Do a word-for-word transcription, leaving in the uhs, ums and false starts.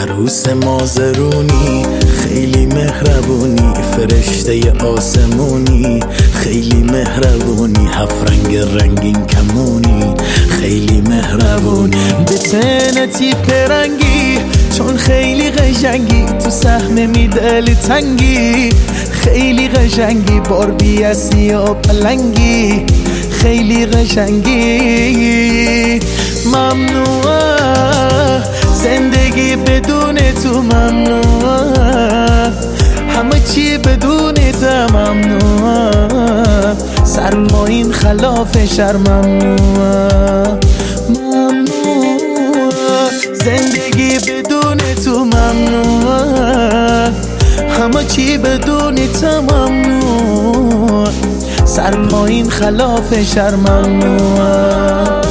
عروس مازرونی خیلی مهربونی، فرشته آسمونی خیلی مهربونی، هفت رنگ رنگین کمونی خیلی مهربونی. به تنتی پرنگی چون خیلی قشنگی، تو سهم میدل تنگی خیلی قشنگی، باربی هستی و پلنگی خیلی قشنگی. ممنوعه زندگی بدون تو، ممنوعه همه چی بدون تو، ممنوعه سر پایین خلاف شر، ممنوعه ممنوعه زندگی بدون تو، ممنوعه همه چی بدون تو، ممنوعه سر پایین خلاف شر، ممنوعه.